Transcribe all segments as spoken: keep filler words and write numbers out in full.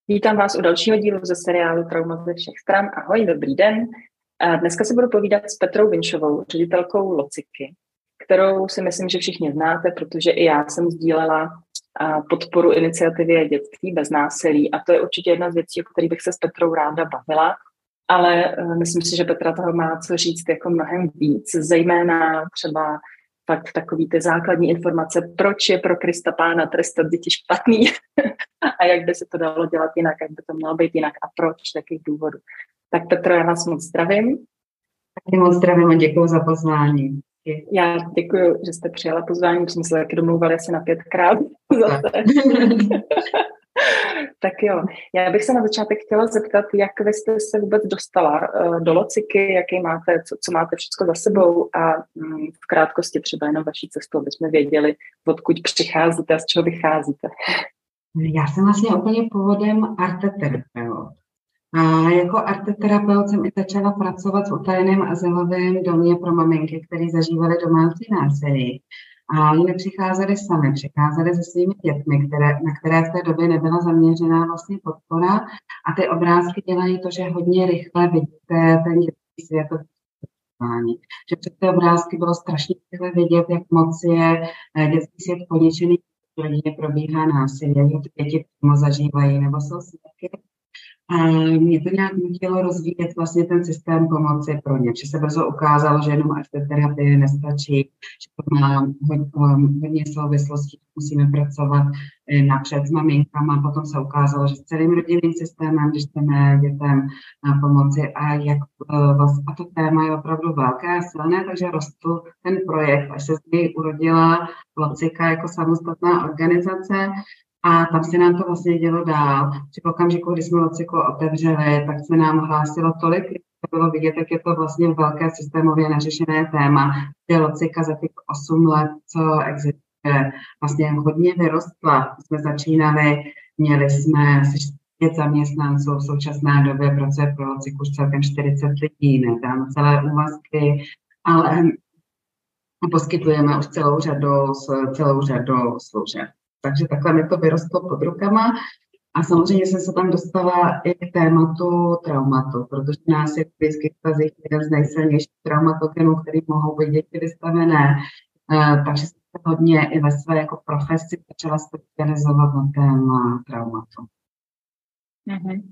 Vítám vás u dalšího dílu ze seriálu Trauma ze všech stran. Ahoj, dobrý den. Dneska se budu povídat s Petrou Vinšovou, ředitelkou Lociky, kterou si myslím, že všichni znáte, protože i já jsem sdílela podporu iniciativy Dětství bez násilí a to je určitě jedna z věcí, o kterých bych se s Petrou ráda bavila, ale myslím si, že Petra toho má co říct jako mnohem víc, zejména třeba fakt takový ty základní informace, proč je pro Krista Pána trestat děti špatný a jak by se to dalo dělat jinak, jak by to mělo být jinak a proč, z jakých důvodů. Tak Petro, já vás moc zdravím. Taky moc zdravím a děkuji za pozvání. Já děkuji, že jste přijala pozvání, protože jsme se taky domluvali asi na pětkrát zase. Tak jo, já bych se na začátek chtěla zeptat, jak vy jste se vůbec dostala uh, do Lociky, jaký máte, co, co máte všechno za sebou a um, v krátkosti třeba jenom vaší cestu, aby jsme věděli, odkud přicházíte a z čeho vycházíte. Já jsem vlastně úplně původem arteterapeut. A jako arteterapeut jsem i začala pracovat v utajeném azylovém domě pro maminky, které zažívaly domácí násilí. A oni nepřicházeli sami, přicházeli se svými dětmi, které, na které v té době nebyla zaměřená vlastně podpora. A ty obrázky dělají to, že hodně rychle vidíte ten dětský svět. Že před ty obrázky bylo strašně rychle vidět, jak moc je dětský svět poničený, v rodině probíhá násilí, jak to ty děti přímo zažívají nebo jsou svědky. A mě to nějak nutilo rozvíjet vlastně ten systém pomoci pro ně, že se brzo ukázalo, že jenom arteterapie nestačí, že to má hodně souvislostí, musíme pracovat napřed s maminkama, potom se ukázalo, že s celým rodinným systémem, když chceme dětem pomoci a jak vlastně, a to téma je opravdu velké a silné, takže rostl ten projekt, až se z něj urodila Locika jako samostatná organizace. A tam se nám to vlastně dělo dál. Při okamžiku, kdy jsme Lociku otevřeli, tak se nám hlásilo tolik, to bylo vidět, jak je to vlastně velké systémově neřešené téma. Kde Locika za těch osm let, co existuje, vlastně hodně vyrostla. Jsme začínali, měli jsme pět zaměstnanců, v současné době pracuje pro Lociku už celkem čtyřicet lidí, ne tam celé úvazky, ale poskytujeme už celou řadu, celou řadu služeb. Takže takhle mi to vyrostlo pod rukama a samozřejmě jsem se tam dostala i k tématu traumatu, protože nás je v blízkých vztazích jeden z nejsilnějších traumatogenů, který mohou být děti vystavené. Uh, takže jsem se hodně i ve své jako profesi začala specializovat na téma traumatu. Mm-hmm.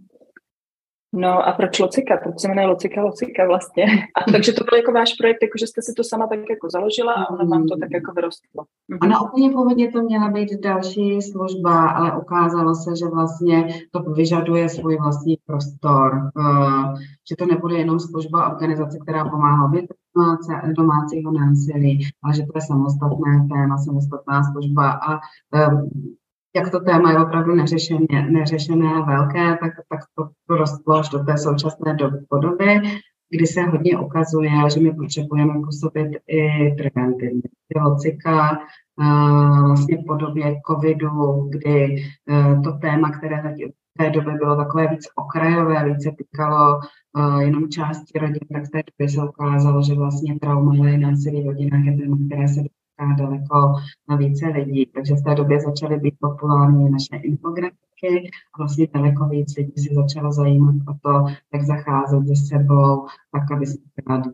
No a proč Locika? Proč se jmenuje Locika, Locika vlastně? A takže to byl jako váš projekt, jako že jste si to sama tak jako založila a ono vám to tak jako vyrostlo. Mhm. Ono úplně původně to měla být další služba, ale ukázalo se, že vlastně to vyžaduje svůj vlastní prostor, že to nebude jenom služba organizace, která pomáhá obětem domácího násilí, ale že to je samostatné téma, samostatná služba a jak to téma je opravdu neřešené, neřešené a velké, tak, tak to rostlo až do té současné doby podoby, kdy se hodně ukazuje, že my potřebujeme působit i preventivně. Locika vlastně v podobě covidu, kdy to téma, které v té době bylo takové víc okrajové, víc se týkalo jenom části rodin, tak v té době se ukázalo, že vlastně trauma a násilí v rodinách je téma, které se daleko na více lidí, takže v té době začaly být populární naše infografiky a vlastně daleko víc lidí si začalo zajímat o to, jak zacházet se sebou, tak aby se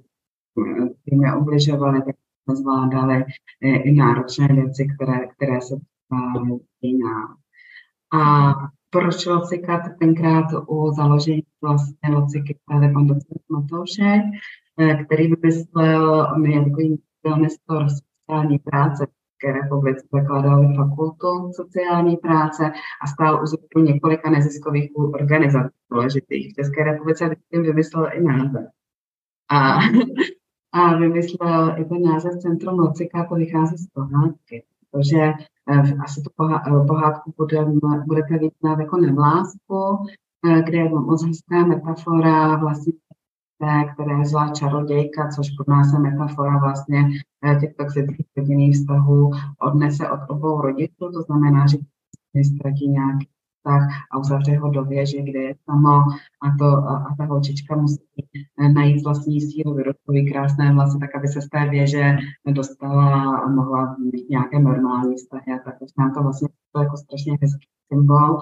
tím neubližovali, tak jsme zvládali i náročné věci, které, které se týkají nám. A proč Locika? Tenkrát u založení vlastně Lociky stále pan docent Matoušek, který vymyslel, on je takový velmistor sociální práce v České republice, zakládal fakultu sociální práce a stál u zruku několika neziskových organizací důležitých. V České republice tím vymyslel i název. A, a vymyslel i ten název Centrum Locika, to vychází z pohádky, protože eh, asi tu pohádku bude, budete vidět jako Nevlásku, eh, kde je moc hezká metafora vlastně které je zlá čarodějka, což pro nás je metafora vlastně těch toxických rodinných vztahů, odnese od obou rodičů, to znamená, že ztratí nějaký vztah a uzavře ho do věže, kde je samo a, to, a, a ta holčička musí najít vlastní sílu, vyrostly krásné vlasy, tak aby se z té věže dostala a mohla mít nějaké normální vztahy. Tak už nám to vlastně to jako strašně hezký symbol.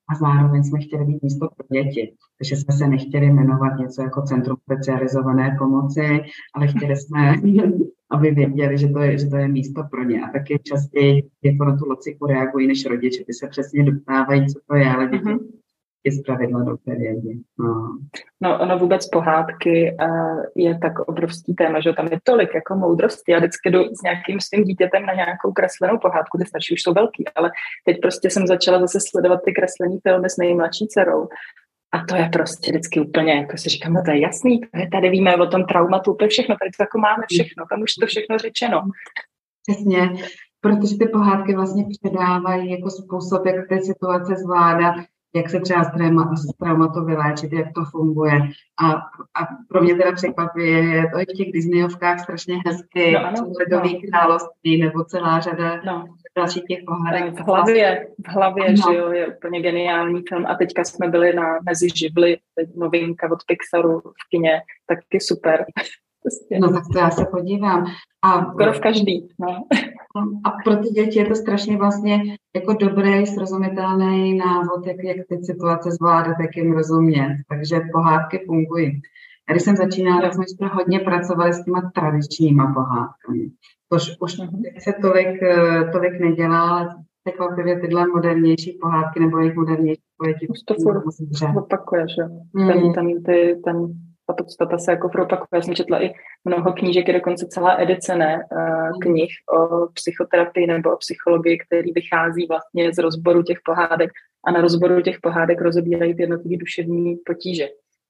a zároveň jsme chtěli být místo pro děti. Takže jsme se nechtěli jmenovat něco jako Centrum specializované pomoci, ale chtěli jsme, aby věděli, že to je, že to je místo pro ně. A taky častěji jako na tu lociku reagují než rodiče. Ty se přesně doptávají, co to je, ale děti mm-hmm. je zpravidla dobře vědí. No. No, ono vůbec pohádky uh, je tak obrovský téma, že tam je tolik jako moudrosti. Já vždycky jdu s nějakým svým dítětem na nějakou kreslenou pohádku, ty starší už jsou velký, ale teď prostě jsem začala zase sledovat ty kreslený filmy s nejmladší dcerou. A to je prostě vždycky úplně, jako si říkám, no to je jasný, tady víme o tom traumatu úplně všechno, tady to jako máme všechno, tam už to všechno řečeno. Přesně, protože ty pohádky vlastně předávají jako způsob, jak ty situace zvládat, jak se třeba z traumatu vyléčit, jak to funguje. A, a pro mě teda překvapuje, je to i v těch Disneyovkách strašně hezky, no, ano, Ledový no. království nebo celá řada no. dalších těch pohádek. V hlavě, v hlavě, no. Že jo, je úplně geniální film. A teďka jsme byli na Mezi živly, teď novinka od Pixaru v kině, taky super. No tak to já se podívám. A skoro v každý, no. A pro ty děti je to strašně vlastně jako dobrý, srozumitelný návod, jak, jak ty situace zvládat, jak jim rozumět. Takže pohádky fungují. A když jsem začínala, tak jsme ještě hodně pracovali s těma tradičníma pohádkami. Tož už teď se tolik, tolik nedělá, ale překvapivě tyhle modernější pohádky nebo jejich modernější pojetí. Už to furt opakuje, že? Mm. Ten, ten, ty, ten ta podstata se jako opakuje. Já jsem četla i mnoho knížek, je dokonce celá edice ne, knih o psychoterapii nebo o psychologii, který vychází vlastně z rozboru těch pohádek a na rozboru těch pohádek rozebírají ty jednotlivé duševní potíže.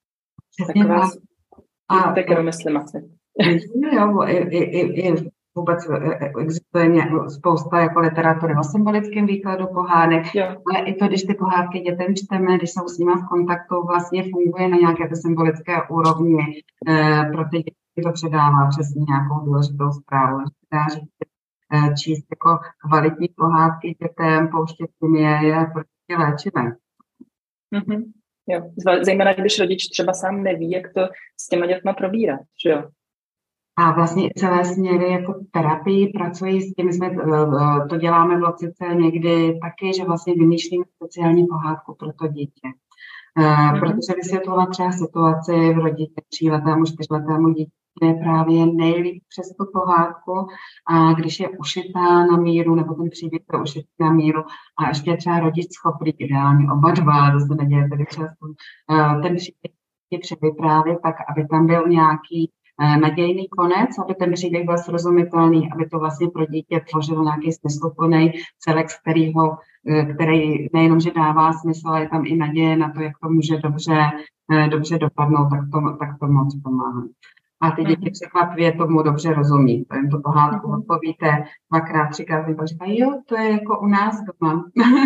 Taková a tak jenom myslím asi. Jo, i, i, i vůbec existuje spousta jako literatury o symbolickém výkladu pohádek, jo. Ale i to, když ty pohádky dětem čteme, když jsou s nimi v kontaktu, vlastně funguje na nějaké to symbolické úrovni. E, pro ty děti to předává přesně nějakou důležitou zprávu. Dá říct, e, číst jako kvalitní pohádky dětem, pouštět jim je, je prostě léčivé. Mm-hmm. Jo. Zejména, když rodič třeba sám neví, jak to s těma dětma probírat, že jo? A vlastně celé směry jako terapii pracují s tím, jsme to děláme v Locice někdy taky, že vlastně vymýšlíme speciální pohádku pro to dítě. Mm-hmm. Protože vysvětlovat třeba situaci v rodině tříletému, čtyřletému dítě je právě nejlíp přes tu pohádku a když je ušitá na míru, nebo ten příběh je ušitý na míru a ještě je třeba rodič schopný, ideálně oba dva, to se neděje tedy často, ten příběh je převyprávět tak, aby tam byl nějaký nadějný konec, aby ten příběh byl srozumitelný, aby to vlastně pro dítě tvořilo nějaký smysluplný celek, z kterého, který nejenom, že dává smysl, ale je tam i naděje na to, jak to může dobře, dobře dopadnout, tak to, tak to moc pomáhá. A ty děti překvapivě tomu dobře rozumí. To jim to pohádku odpovíte dvakrát, třikrát, a říkají, jo, to je jako u nás doma.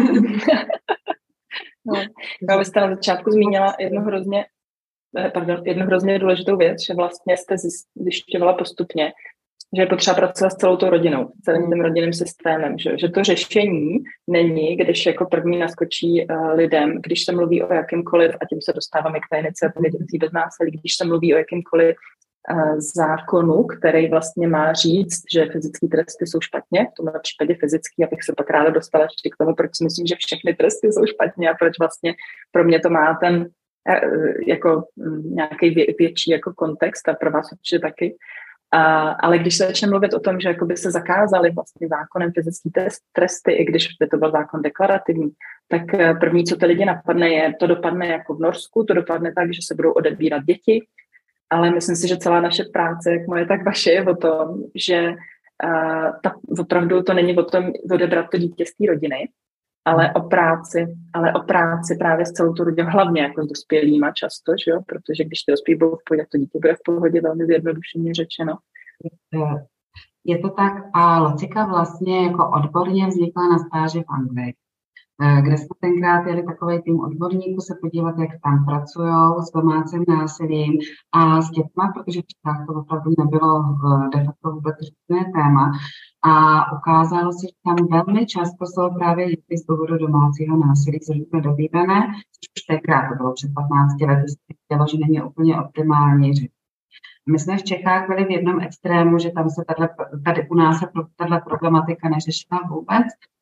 No, vy jste na začátku zmínila jednu hrozně Pardon, jednu hrozně důležitou věc, že vlastně jste zjišťovala postupně, že je potřeba pracovat s celou tou rodinou, celým tím rodinným systémem, že, že to řešení není, když jako první naskočí uh, lidem, když se mluví o jakýmkoliv, a tím se dostáváme k té iniciativě dětí bez násilí, když se mluví o jakýmkoliv uh, zákonu, který vlastně má říct, že fyzické tresty jsou špatně, v tomhle případě fyzický, abych se pak ráda dostala ještě k tomu, proč si myslím, že všechny tresty jsou špatně a proč vlastně pro mě to má ten jako nějaký vě, větší jako kontext a pro vás určitě taky. A, ale když se začne mluvit o tom, že by se zakázaly vlastně zákonem fyzické tresty, i když by to byl zákon deklarativní, tak první, co ty lidi napadne, je, to dopadne jako v Norsku, to dopadne tak, že se budou odebírat děti, ale myslím si, že celá naše práce, jak moje, tak vaše, je o tom, že uh, ta, opravdu to není o tom odebrat to dítě z té rodiny, ale o práci, ale o práci právě s celou tu rodinou, hlavně jako s dospělýma často, že jo? Protože když ty dospělí budou v pohodě, to dítě bude v pohodě, velmi zjednodušeně řečeno. Je to tak a Locika vlastně jako odborně vznikla na stáži v Anglii, kde jsme tenkrát jeli takový tým odborníků se podívat, jak tam pracují s domácím násilím a s dětma, protože v Čechách to opravdu nebylo de facto vůbec řešené téma. A ukázalo se, že tam velmi často jsou právě děti z důvodu domácího násilí zřejmě dobývané, což tenkrát to bylo před patnácti lety, se chtělo, že není úplně optimální řešení. My jsme v Čechách byli v jednom extrému, že tam se tato, tady u nás se tato problematika neřešila vůbec.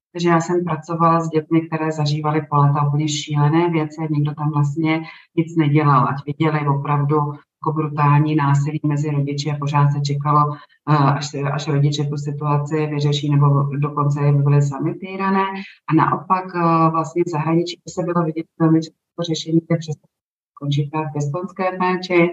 Takže já jsem pracovala s dětmi, které zažívaly po léta úplně šílené věci, někdo tam vlastně nic nedělal, ať viděli opravdu jako brutální násilí mezi rodiči a pořád se čekalo, až, až rodiče tu situaci vyřeší, nebo dokonce by byly sami týrané. A naopak vlastně v zahraničí se bylo vidět velmi často řešení, kde přesto končí v pěstounské péči.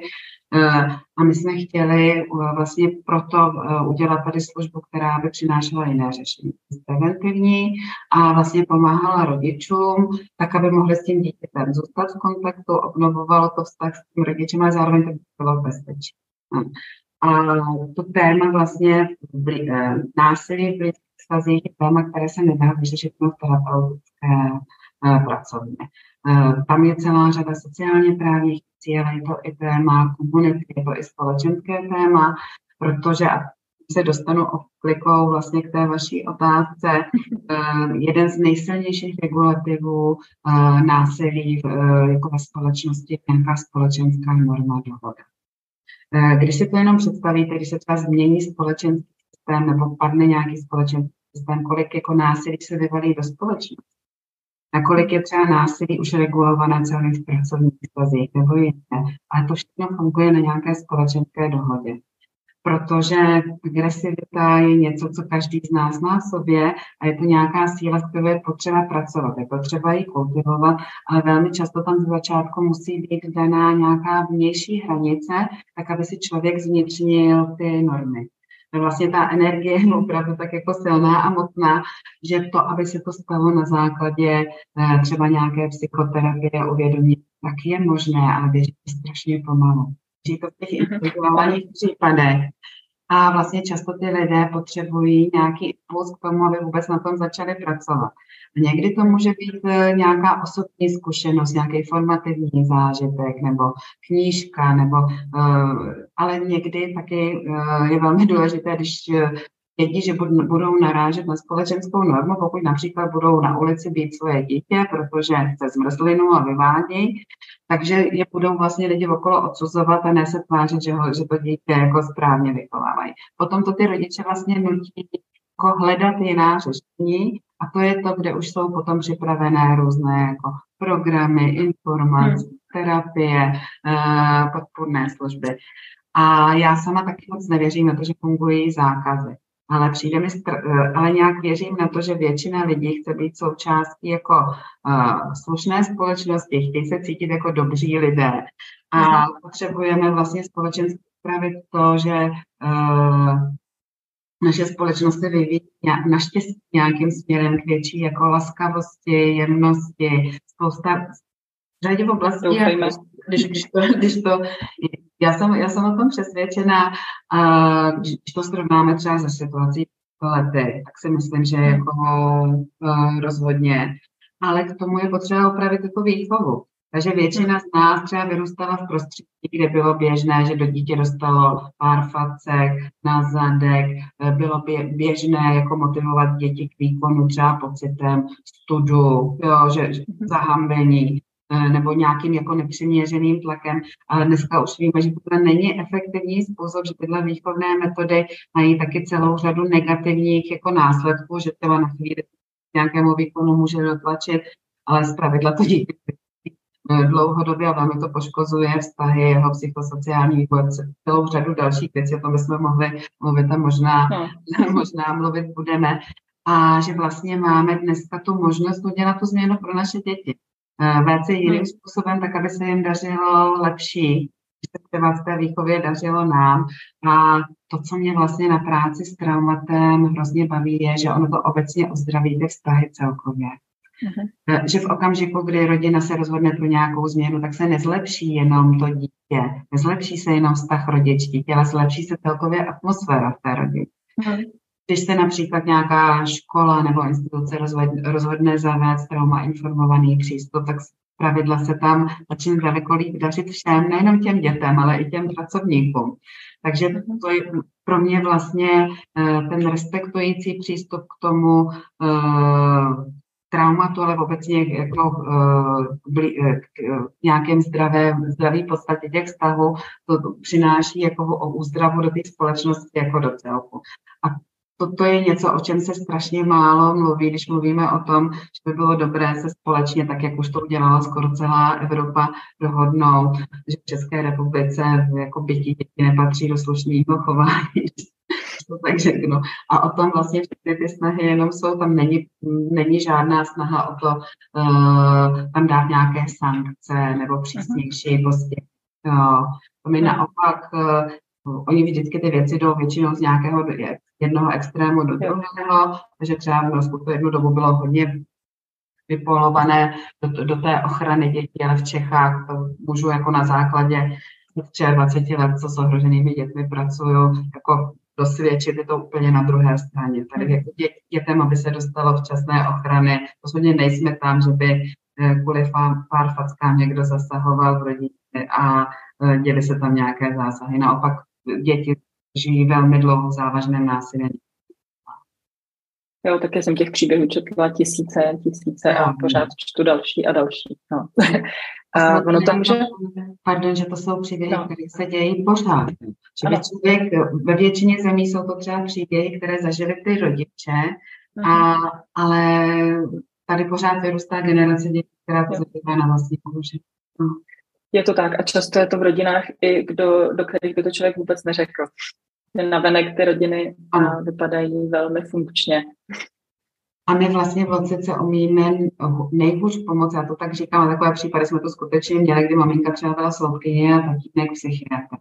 A my jsme chtěli vlastně proto udělat tady službu, která by přinášela jiné řešení. Preventivní a vlastně pomáhala rodičům, tak aby mohli s tím dítětem zůstat v kontaktu, obnovovalo to vztah s tím rodičem, ale zároveň to bylo bezpečí. A to téma vlastně násilí v lidských vztazích je téma, které se nedá vyřešit v terapeutické pracovně. Tam je celá řada sociálně právních cílů, je to i téma komunity, je to i společenské téma, protože se dostanu klikou vlastně k té vaší otázce. Jeden z nejsilnějších regulativů násilí jako ve společnosti je nějaká společenská norma dohoda. Když si to jenom představíte, když se třeba změní společenský systém nebo padne nějaký společenský systém, kolik jako násilí se vyvalí do společnosti, nakolik je třeba násilí už regulované celým v pracovních vztazích nebo jiné, ale to všechno funguje na nějaké společenské dohodě. Protože agresivita je něco, co každý z nás má v sobě a je to nějaká síla, s kterou je potřeba pracovat, je potřeba ji kultivovat, ale velmi často tam z začátku musí být daná nějaká vnější hranice, tak aby si člověk zvnitřnil ty normy. Vlastně ta energie je opravdu tak jako silná a mocná, že to, aby se to stalo na základě třeba nějaké psychoterapie uvědomit, tak je možné, ale běží strašně pomalu. Běží to v těch individuálních případech. A vlastně často ty lidé potřebují nějaký impuls k tomu, aby vůbec na tom začali pracovat. A někdy to může být nějaká osobní zkušenost, nějaký formativní zážitek nebo knížka, nebo, uh, ale někdy taky uh, je velmi důležité, když vědí, že budou narážet na společenskou normu, pokud například budou na ulici být svoje dítě, protože chce zmrzlinu a vyvádí, takže je budou vlastně lidi okolo odsuzovat a ne se tvářit, že, ho, že to dítě jako správně vychovávají. Potom to ty rodiče vlastně nutí jako hledat jiná řešení a to je to, kde už jsou potom připravené různé jako programy, informace, hmm. terapie, podpůrné služby. A já sama taky moc nevěřím na to, že fungují zákazy. Ale přijde mi, ale nějak věřím na to, že většina lidí chce být součástí jako uh, slušné společnosti, chtějí se cítit jako dobří lidé. A uh-huh. potřebujeme vlastně společensky upravit to, že uh, naše společnost se vyvíjí naštěstí nějakým směrem k větší jako laskavosti, jemnosti, spousta řadě v oblasti, když, když, to, když to Já jsem, já jsem o tom přesvědčená, a když to srovnáme třeba se situací lety, tak si myslím, že jako uh, rozhodně. Ale k tomu je potřeba opravit jako výchovu. Takže většina z nás třeba vyrůstala v prostředí, kde bylo běžné, že do dítě dostalo pár facek na zadek, bylo běžné jako motivovat děti k výkonu třeba pocitem studu, jo, že, že zahambení, nebo nějakým jako nepřiměřeným tlakem, ale dneska už víme, že to není efektivní způsob, že tyhle výchovné metody mají taky celou řadu negativních jako následků, že třeba na chvíli nějakému výkonu může dotlačit, ale zpravidla to dítě dlouhodobě a velmi to poškozuje vztahy, jeho psychosociální vývoj, celou řadu dalších věcí, o tom bychom mohli mluvit a možná, no. možná mluvit budeme. A že vlastně máme dneska tu možnost udělat tu změnu pro naše děti. Vést je jiným způsobem, tak aby se jim dařilo lepší, že se třeba v té výchově dařilo nám. A to, co mě vlastně na práci s traumatem hrozně baví, je, že ono to obecně ozdraví ty vztahy celkově. Uh-huh. Že v okamžiku, kdy rodina se rozhodne pro nějakou změnu, tak se nezlepší jenom to dítě, nezlepší se jenom vztah rodič-dítě, ale zlepší se celkově atmosféra v té rodině. Uh-huh. Když se například nějaká škola nebo instituce rozhodne zavést trauma-informovaný přístup, tak pravidla se tam začne daleko líp dařit všem, nejenom těm dětem, ale i těm pracovníkům. Takže to je pro mě vlastně ten respektující přístup k tomu traumatu, ale obecně jako k nějakém zdravé, zdraví podstatě těch vztahů, to přináší jako o úzdravu do té společnosti jako do celku. A toto je něco, o čem se strašně málo mluví, když mluvíme o tom, že by bylo dobré se společně, tak jak už to udělala skoro celá Evropa, dohodnout, že v České republice jako bytí děti nepatří do slušného chování. To tak řeknu. A o tom vlastně všechny ty snahy jenom jsou, tam není, není žádná snaha o to uh, tam dát nějaké sankce nebo přísnější prostě. Uh, to mi naopak, uh, oni vždycky ty věci jdou většinou z nějakého jednoho extrému do druhého, takže třeba v Norsku to jednu dobu bylo hodně vypolované do, do té ochrany dětí, ale v Čechách to můžu jako na základě dvacet tři let, co s ohroženými dětmi pracuju, jako dosvědčit, je to úplně na druhé straně. Tady jako dě, dětem, aby se dostalo včasné ochrany, rozhodně nejsme tam, že by kvůli pár fackám někdo zasahoval v rodině a děly se tam nějaké zásahy. Naopak děti žijí velmi dlouho v závažném násilí. Jo, také jsem těch příběhů četla tisíce, tisíce a pořád čtu další a další. No. A ono to může... Pardon, že to jsou příběhy, no. které se dějí pořád. Že člověk, ve většině zemí jsou to třeba příběhy, které zažili ty rodiče, a, ale tady pořád vyrůstá generace dětí, která to zažívá na vlastní kůži. No. Je to tak a často je to v rodinách, i kdo, do kterých by to člověk vůbec neřekl. Navenek ty rodiny ano. vypadají velmi funkčně. A my vlastně v Locice umíme nejhůř pomoct, já to tak říkám, takové případy jsme to skutečně měli, kdy maminka třeba byla soudkyně a tatínek psychiatr.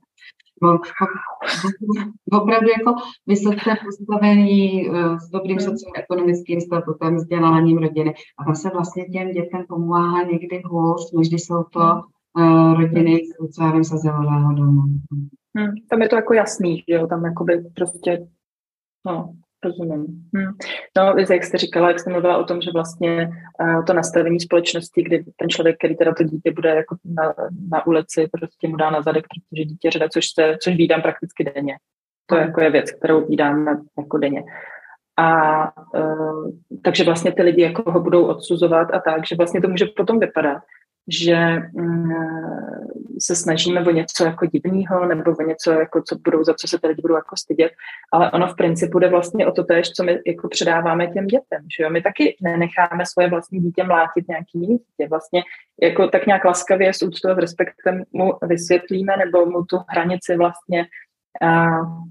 Opravdu jako vysoce postavení s dobrým socioekonomickým statutem, vzděláním rodiny. A tam se vlastně těm dětem pomáhá někdy hůř, než když jsou to uh, rodiny z já vím, z azylového domu. Hmm, tam je to jako jasný, že jo, tam jakoby prostě, no, rozumím. Hmm. No, jak jste říkala, jak jste mluvila o tom, že vlastně uh, to nastavení společnosti, kdy ten člověk, který teda to dítě bude jako na, na ulici, prostě mu dá na zadek, protože dítě řada, což, se, což vídám prakticky denně. To jako je věc, kterou vídáme jako denně. A uh, takže vlastně ty lidi jako ho budou odsuzovat a tak, že vlastně to může potom vypadat, že um, se snažíme o něco jako divného nebo o něco, jako, co budou, za co se ty lidi budou jako stydět, ale ono v principu jde vlastně o to též, co my jako předáváme těm dětem. Že jo? My taky nenecháme svoje vlastní dítě mlátit nějaký jiný dítě. Vlastně jako tak nějak laskavě s úctou a s respektem mu vysvětlíme nebo mu tu hranici vlastně a,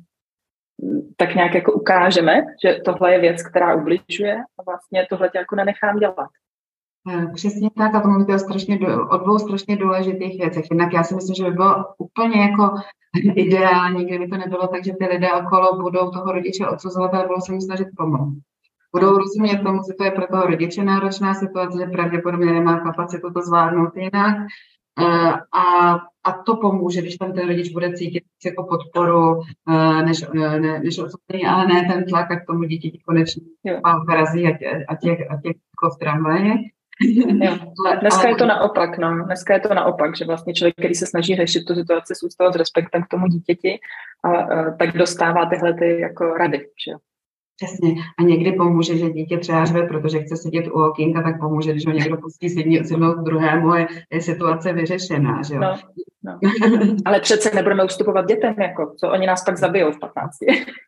tak nějak jako ukážeme, že tohle je věc, která ubližuje a vlastně tohle tě jako nenechám dělat. Přesně tak, a to mluvíte o, strašně, o dvou strašně důležitých věcech. Jinak já si myslím, že by bylo úplně jako ideální, kdyby to nebylo tak, že ty lidé okolo budou toho rodiče odsuzovat, ale budou se mu snažit pomoct. Budou rozumět tomu, že to je pro toho rodiče náročná situace, že pravděpodobně nemá kapacitu to zvládnout jinak. A, a to pomůže, když tam ten rodič bude cítit jako podporu, než, ne, než odsouzený, ale ne ten tlak, jak tomu dítě konečně vrazí a těch, a těch, a těch jako v tramvaji. Jo. Dneska je to naopak, no. Dneska je to naopak, že vlastně člověk, který se snaží řešit tu situaci s úctou a s respektem k tomu dítěti, a, a, tak dostává tyhle ty jako rady, že jo. Přesně. A někdy pomůže, že dítě třeba řve, protože chce sedět u okýnka, tak pomůže, když ho někdo pustí sednout k druhému, je, je situace vyřešená, že jo. No, no. Ale přece nebudeme ustupovat dětem, jako, co oni nás pak zabijou v patnácti.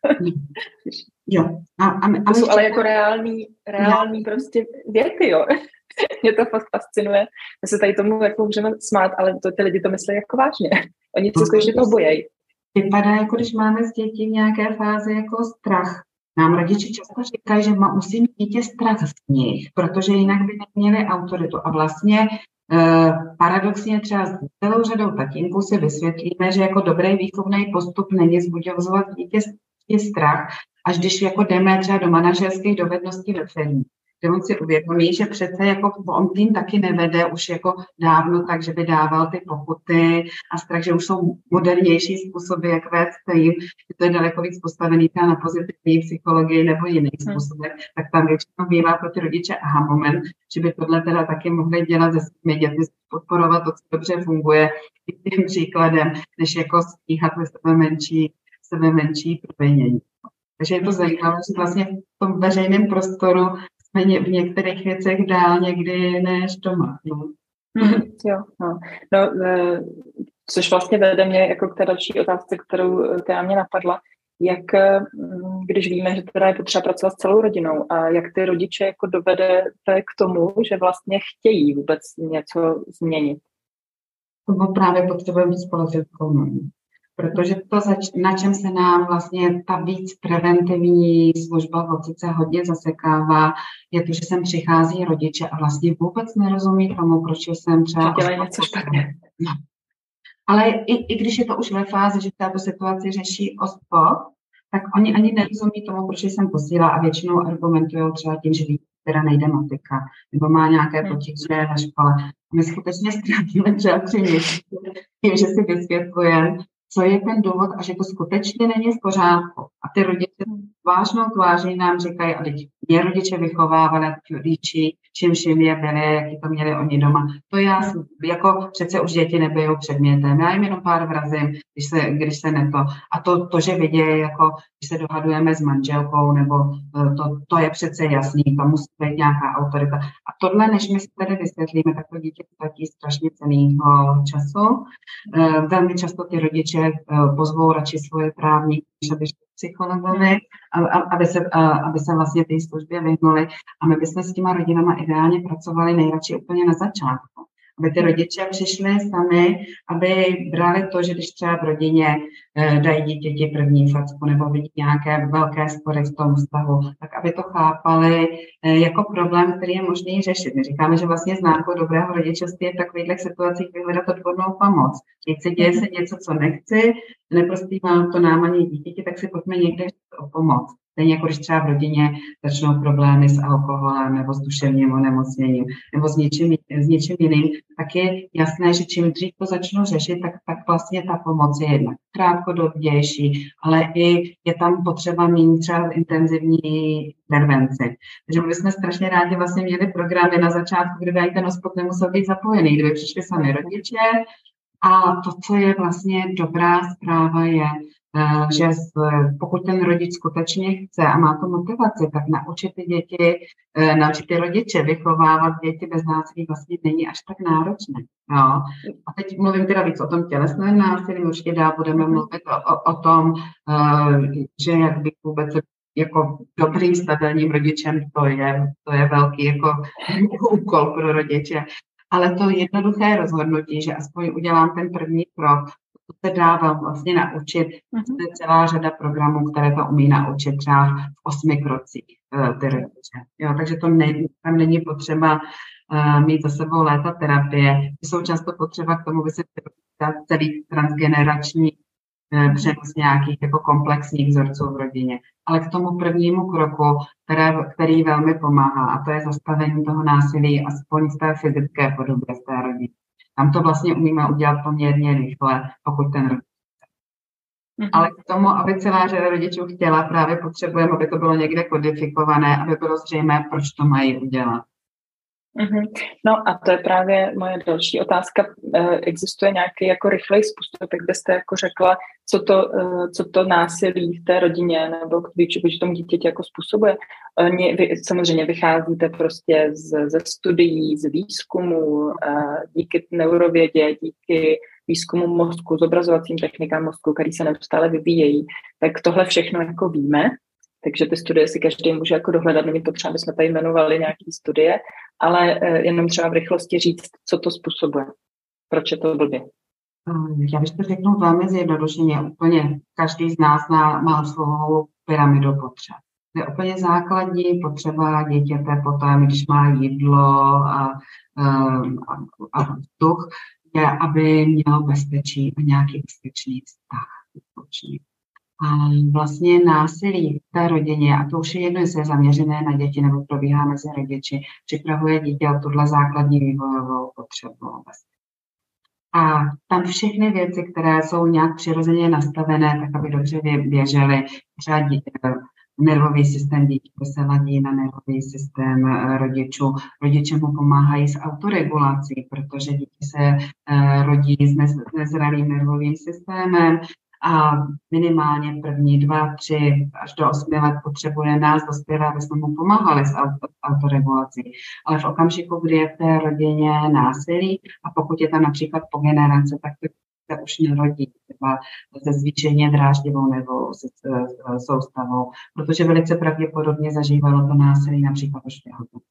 Jo. A, a, a to jsou ale jako reální, reální no. prostě věty, jo. Mě to fakt fascinuje. My se tady tomu jako můžeme smát, ale to ty lidi to myslí jako vážně. Oni se skutečně toho bojejí. Vypadá, jako když máme z dětí v nějaké fázi jako strach. Nám rodiče často říkají, že musí mít dítě strach z nich, protože jinak by neměli autoritu. A vlastně eh, paradoxně třeba s celou řadou tatínků si vysvětlíme, že jako dobrý výchovný postup není zbudovat dítě strach, až když jako jdeme třeba do manažerských dovedností ve firmě. Kde on si uvědomí, že přece jako on tým taky nevede už jako dávno tak, že by dával ty pokuty a strach, že už jsou modernější způsoby, jak vést tým, že to je daleko víc postavený na pozitivní psychologii nebo jiných způsobech, hmm. tak tam většinou bývá pro ty rodiče aha moment, že by tohle teda taky mohli dělat se svými dětmi, podporovat to, co dobře funguje, i tím příkladem, než jako stíhat ve sebe menší, sebe menší provinění. Takže je to zajímavé, že vlastně v tom veřejném prostoru jsme v některých věcech dál někdy než doma. No. Mm, jo, no. no e, což vlastně vede mě jako k té další otázce, kterou která mě napadla, Jak, když víme, že teda je potřeba pracovat s celou rodinou a jak ty rodiče jako dovedete k tomu, že vlastně chtějí vůbec něco změnit? To právě potřebujeme tu společenskou normu. Protože to, na čem se nám vlastně ta víc preventivní služba v Locice hodně zasekává, je to, že sem přichází rodiče a vlastně vůbec nerozumí tomu, proč jsem třeba... Že dělají něco špatně. No. Ale i, i když je to už ve fázi, že tato situaci řeší O S P O, tak oni ani nerozumí tomu, proč jsem posílá a většinou argumentují třeba tím, že ví, která nejde matika, nebo má nějaké potíže ve škole. My skutečně ztratíme třeba tři měsíce tím, že si vysvětlujeme, co je ten důvod a že to skutečně není v pořádku. A ty rodiče vážnou tváří nám říkají, a teď mě rodiče vychovávali, rodiči, čím všim je byli, jaký to měli oni doma. To já, jako přece už děti nebyjou předmětem. Já jim jenom pár vrazím, když se, když se neto. A to, to, že vidějí, jako když se dohadujeme s manželkou, nebo to, to je přece jasný, to musí být nějaká autorita. A tohle, než my si tady vysvětlíme, tak to dítě ztratí strašně cenného času. Velmi často ty rodiče pozvou radši svoje právníky, než psychologovi, aby se, aby se vlastně té službě vyhnuli. A my bychom s těma rodinama ideálně pracovali nejradši úplně na začátku. Aby ty rodiče přišli sami, aby brali to, že když třeba v rodině dají dítěti první facku nebo vidí nějaké velké spory v tom vztahu, tak aby to chápali jako problém, který je možný řešit. My říkáme, že vlastně známkou dobrého rodičovství je v takových situacích vyhledat odbornou pomoc. Když se děje se něco, co nechci, neprostývá to nám ani dítěti, tak si pojďme někde o pomoc. Stejně jako když třeba v rodině začnou problémy s alkoholem nebo s duševním onemocněním nebo s něčím, s něčím jiným, tak je jasné, že čím dřív to začnou řešit, tak, tak vlastně ta pomoc je jednak krátkodobější, ale i je tam potřeba mít třeba intenzivní intervenci. Takže my jsme strašně rádi vlastně měli programy na začátku, kde ani ten hospod nemusel být zapojený, kdyby přišli sami rodiče. A to, co je vlastně dobrá zpráva, je, že pokud ten rodič skutečně chce a má tu motivaci, tak naučit ty děti, naučit ty rodiče vychovávat děti bez násilí vlastně není až tak náročné. Jo. A teď mluvím teda víc o tom tělesném násilí, určitě dál budeme mluvit o, o, o tom, že jak bych vůbec jako dobrým stabilním rodičem, to je, to je velký jako úkol pro rodiče. Ale to jednoduché rozhodnutí, že aspoň udělám ten první krok, to se dá vlastně naučit. Mm-hmm. Je celá řada programů, které to umí naučit třeba v osmi krocích ty rodiče. Jo, takže to ne, tam není potřeba uh, mít za sebou léta terapie. Jsou často potřeba k tomu vysvětlit celý transgenerační uh, přenos nějakých jako komplexních vzorců v rodině. Ale k tomu prvnímu kroku, které, který velmi pomáhá, a to je zastavení toho násilí aspoň z té fyzické podoby z té rodiny. Tam to vlastně umíme udělat poměrně rychle, pokud ten rodič. Mm-hmm. Ale k tomu, aby celá řada rodičů chtěla, právě potřebujeme, aby to bylo někde kodifikované, aby bylo zřejmé, proč to mají udělat. Mm-hmm. No a to je právě moje další otázka. Existuje nějaký jako rychlej způsob, jak byste jako řekla, co to, co to násilí v té rodině nebo vůči tomu dítěti jako způsobuje? Vy samozřejmě vycházíte prostě z, ze studií, z výzkumu, díky neurovědě, díky výzkumu mozku, zobrazovacím technikám mozku, který se neustále vyvíjejí. Tak tohle všechno jako víme. Takže ty studie si každý může jako dohledat, není potřeba, aby jsme tady jmenovali nějaké studie, ale jenom třeba v rychlosti říct, co to způsobuje. Proč je to blbě? Já bych to řeknu velmi zjednodušeně. Úplně každý z nás má, má svou pyramidu potřeb. To je úplně základní potřeba dítěte potom, když má jídlo a, a, a vzduch, je, aby mělo bezpečí a nějaký bezpečný vztah. A vlastně násilí v té rodině, a to už je jedno, jestli je zaměřené na děti nebo probíhá mezi rodiči, připravuje dítě o tuhle základní vývojovou potřebu. A tam všechny věci, které jsou nějak přirozeně nastavené, tak aby dobře běžely, třeba dítě, nervový systém dítě se ladí na nervový systém rodičů. Rodiče mu pomáhají s autoregulací, protože dítě se rodí s nezralým nervovým systémem, a minimálně první dva, tři až do osmi let potřebuje nás dospělé, aby jsme mu pomáhali s autoregulací. Ale v okamžiku, kdy je v té rodině násilí a pokud je tam například po generace, tak to se už nerodí, třeba se zvýšeně dráždivou nebo se soustavou, protože velice pravděpodobně zažívalo to násilí například už v těhotnosti.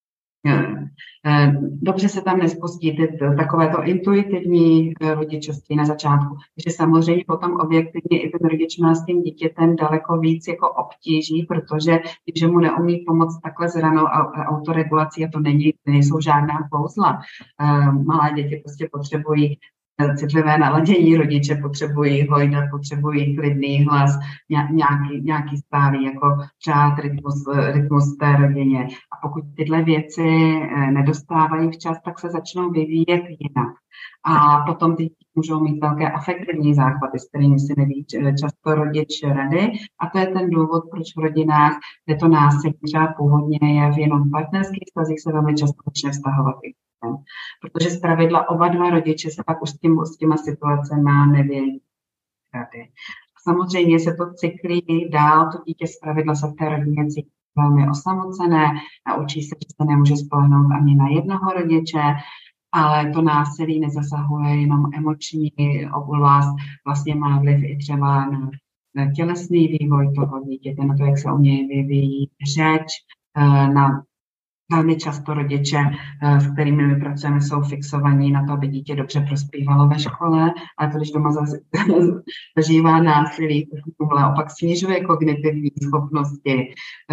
Dobře se tam nespustí takovéto intuitivní rodičovství na začátku, že samozřejmě potom objektivně i ten rodič má s tím dítětem daleko víc jako obtíží, protože tím, že mu neumí pomoct takhle s ranou autoregulací, a to není, nejsou žádná kouzla. Malé děti prostě potřebují citlivé naladění, rodiče potřebují hojdat, potřebují klidný hlas, nějaký, nějaký stálý jako řád, rytmus, rytmus té rodině. A pokud tyhle věci nedostávají včas, tak se začnou vyvíjet jinak. A potom ty můžou mít velké afektivní záchvaty, s kterými si neví často rodič rady. A to je ten důvod, proč v rodinách, kde to násilí třeba původně je v jenom partnerských vztazích, se velmi často začne vztahovat i protože zpravidla oba dva rodiče se pak už s, tím, s těma situacema nevědí rady. Samozřejmě se to cyklí dál, to dítě zpravidla se v té rodině cítí velmi osamocené a učí se, že se nemůže spolehnout ani na jednoho rodiče, ale to násilí nezasahuje jenom emoční oblast, vlastně má vliv i třeba na tělesný vývoj toho dítěte, na to, jak se u něj vyvíjí řeč, na velmi často rodiče, s kterými my pracujeme, jsou fixovaní na to, aby dítě dobře prospívalo ve škole, ale to, když doma zažívá násilí, tak opak snižuje kognitivní schopnosti,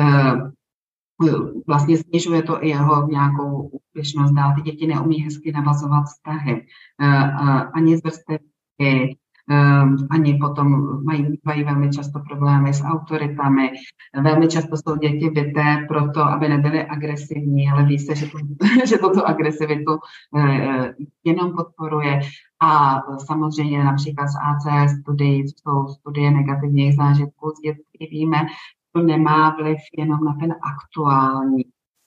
vlastně snižuje to i jeho nějakou úspěšnost. Dál ty děti neumí hezky navazovat vztahy, ani z vrstevky, Um, ani potom mají, mají velmi často problémy s autoritami. Velmi často jsou děti bité proto, aby nebyly agresivní, ale ví se, že, to, že toto agresivitu uh, jenom podporuje. A samozřejmě například z A C E studií, jsou studie negativních zážitků z dětství, víme, že to nemá vliv jenom na ten aktuální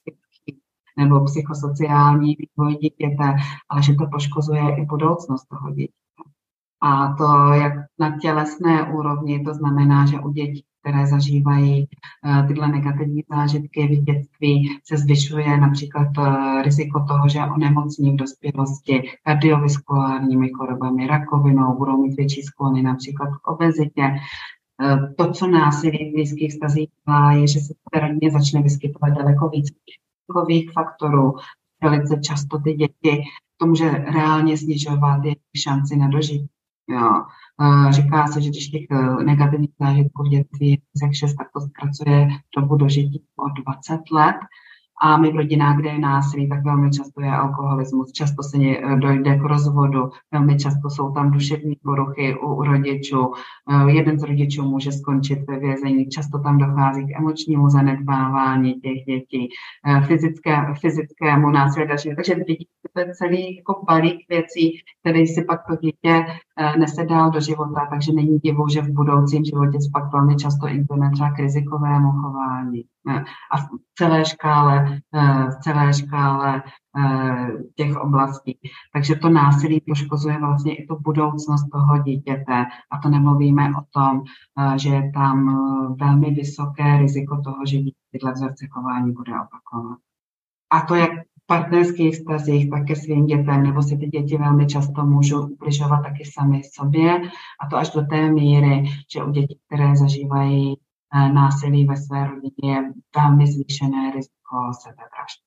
nebo psychosociální vývoj dítěte, ale že to poškozuje i budoucnost toho dítěte. A to jak na tělesné úrovni, to znamená, že u dětí, které zažívají uh, tyhle negativní zážitky v dětství, se zvyšuje například uh, riziko toho, že onemocní v dospělosti kardiovaskulárními chorobami, rakovinou, budou mít větší sklony například k obezitě. Uh, to, co násilí v blízkých vztazích má, je, že se v rodině začne vyskytovat daleko víc rizikových faktorů. Velice často ty děti to může reálně snižovat jejich šanci na dožití. Jo. Říká se, že když těch negativních zážitků v dětství je jak šest, tak to zkracuje dobu dožití o dvacet let. A my v rodinách, kde je násilí, tak velmi často je alkoholismus, často se dojde k rozvodu, velmi často jsou tam duševní poruchy u rodičů. Jeden z rodičů může skončit ve vězení, často tam dochází k emočnímu zanedbávání těch dětí, fyzické, fyzickému násilí. Takže vidíte, to je celý jako balík věcí, který si pak to dítě nese dál do života, takže není divu, že v budoucím životě pak velmi často inklinuje třeba k rizikovému chování. A v celé škále, v celé škále těch oblastí. Takže to násilí poškozuje vlastně i tu budoucnost toho dítěte. A to nemluvíme o tom, že je tam velmi vysoké riziko toho, že dítě tyhle vzorce chování bude opakovat. A to jak v partnerských vztazích, tak ke svým dětem, nebo si ty děti velmi často můžou ubližovat taky sami sobě. A to až do té míry, že u dětí, které zažívají násilí ve své rodině, je velmi zvýšené riziko sebevraždy.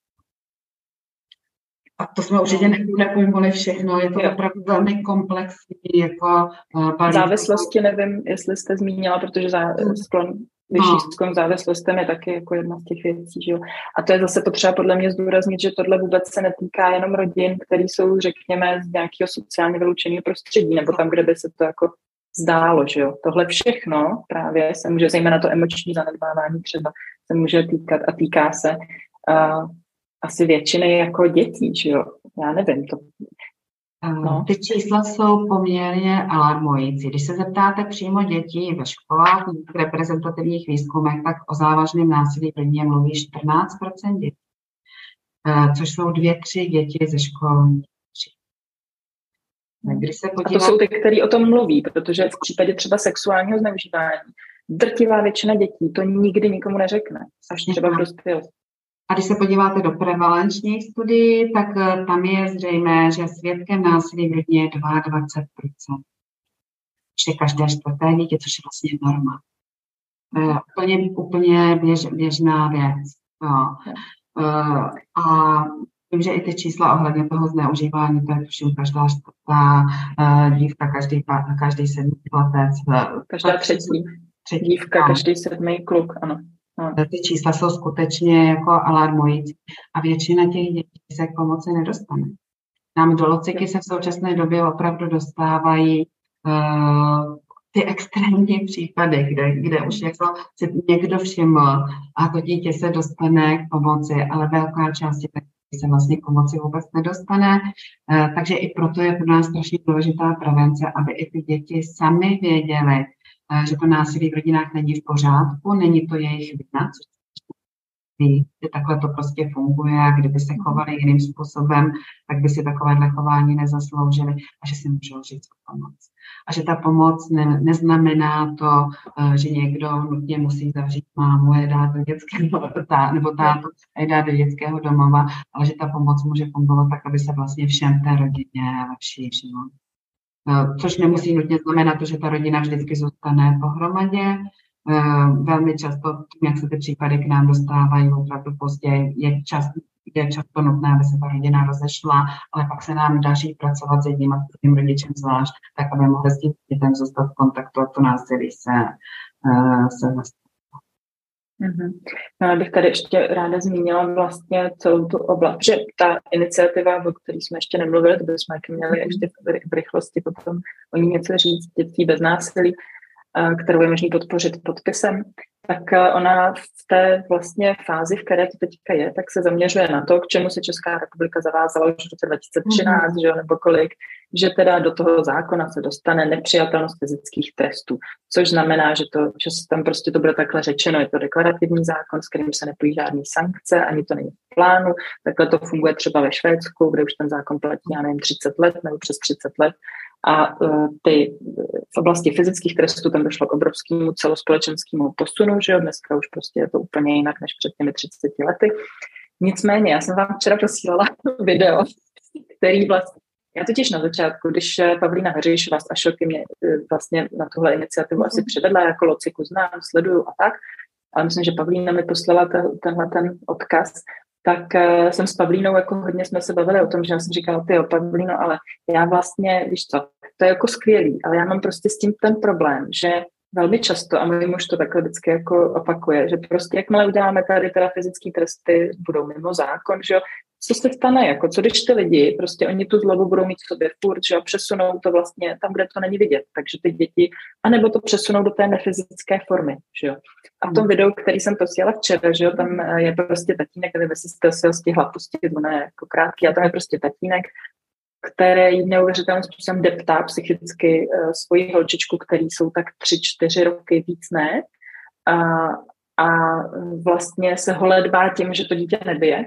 A to jsme určitě nepojmuli všechno, je to jo. Opravdu velmi komplexní. Jako, uh, závislosti nevím, jestli jste zmínila, protože zá, sklon, vyšší no. sklon k závislostem je taky jako jedna z těch věcí. Že jo? A to je zase potřeba podle mě zdůraznit, že tohle vůbec se netýká jenom rodin, které jsou, řekněme, z nějakého sociálně vyloučeného prostředí, nebo tam, kde by se to jako zdálo, že jo. Tohle všechno právě se může, zejména to emoční zanedbávání třeba, se může týkat a týká se uh, asi většiny jako dětí, že jo. Já nevím. To... No. Ty čísla jsou poměrně alarmující. Když se zeptáte přímo dětí ve školách, v reprezentativních výzkumech, tak o závažném násilí v rodině mluví čtrnáct procent dětí, uh, což jsou dvě, tři děti ze školní. Když se podívá... A to jsou ty, kteří o tom mluví, protože v případě třeba sexuálního zneužívání drtivá většina dětí to nikdy nikomu neřekne, až třeba v dospělosti. A když se podíváte do prevalenčních studií, tak tam je zřejmé, že svědkem násilí v rodině je dvacet dva procent. Že každé čtvrté dítě, což je vlastně norma. Uh, úplně, úplně běž, běžná věc. Jo. Uh, a vím, že i ty čísla ohledně toho zneužívání, to je tuším každá čtvrtá uh, dívka, každý, každý sedmý chlapec. Každá třetí, třetí dívka, no. Každý sedmý kluk, ano. No. Ty čísla jsou skutečně jako alarmující a většina těch dětí se k pomoci nedostane. Nám do lociky se v současné době opravdu dostávají uh, ty extrémní případy, kde, kde už jako si někdo všiml a to dítě se dostane k pomoci, ale velká část těch se vlastně k pomoci vůbec nedostane. Uh, takže i proto je pro nás strašně důležitá prevence, aby i ty děti sami věděly, že to násilí v rodinách není v pořádku, není to jejich vina, což že takhle to prostě funguje a kdyby se chovali jiným způsobem, tak by si takovéhle chování nezasloužili a že si můžou říct o pomoc. A že ta pomoc ne, neznamená to, že někdo nutně musí zavřít mámu a je dát do dětského, tá, nebo tátu a je dát do dětského domova, ale že ta pomoc může fungovat tak, aby se vlastně všem té rodině lepší žilo. Což nemusí nutně znamenat to, že ta rodina vždycky zůstane pohromadě. Velmi často, tím, jak se ty případy k nám dostávají opravdu později, je, čas, je často nutné, aby se ta rodina rozešla, ale pak se nám daří pracovat s jedním a s druhým rodičem zvlášť, tak aby mohli s tím dětem zůstat v kontaktu a to násilí se, se zastavit. Mm-hmm. No, já bych tady ještě ráda zmínila vlastně celou tu oblast, že ta iniciativa, o které jsme ještě nemluvili, to bychom měli ještě v rychlosti potom o ní něco říct, dětství bez násilí, kterou je možný podpořit podpisem, tak ona v té vlastně fázi, v které to teďka je, tak se zaměřuje na to, k čemu se Česká republika zavázala už v roce dva tisíce třináct, mm-hmm. že jo, nebo kolik, že teda do toho zákona se dostane nepřijatelnost fyzických trestů, což znamená, že, to, že tam prostě to bude takhle řečeno, je to deklarativní zákon, s kterým se nepojí žádný sankce, ani to není v plánu, takhle to funguje třeba ve Švédsku, kde už ten zákon platí, já nevím, třicet let nebo přes třicet let. A uh, ty v oblasti fyzických trestů tam došlo k obrovskému celospolečenskému posunu, že jo, dneska už prostě je to úplně jinak než před těmi třiceti lety. Nicméně, já jsem vám včera posílala video, který vlastně, já totiž na začátku, když Pavlína Heřišová z Ašoky mě vlastně na tuhle iniciativu asi přivedla, jako lociku znám, sleduju a tak, ale myslím, že Pavlína mi poslala ten, tenhle ten odkaz, tak uh, jsem s Pavlínou, jako hodně jsme se bavili o tom, že já jsem říkala, ty jo, Pavlíno, ale já vlastně, víš co, to je jako skvělý, ale já mám prostě s tím ten problém, že velmi často, a můj muž to takhle vždycky jako opakuje, že prostě jakmile uděláme tady teda fyzické tresty, budou mimo zákon, že jo, co se stane, jako co když ty lidi, prostě oni tu zlobu budou mít v sobě furt, že jo, přesunou to vlastně tam, kde to není vidět, takže ty děti, anebo to přesunou do té nefyzické formy, že jo. A v tom videu, který jsem posílala včera, že jo, tam je prostě tatínek, nevím, jestli jste si ho stihla pustit, ono je jako krátký, a tam je prostě tatínek, který neuvěřitelným způsobem deptá psychicky uh, svoji holčičku, který jsou tak tři, čtyři roky víc ne. A, a vlastně se holedbá tím, že to dítě nebije.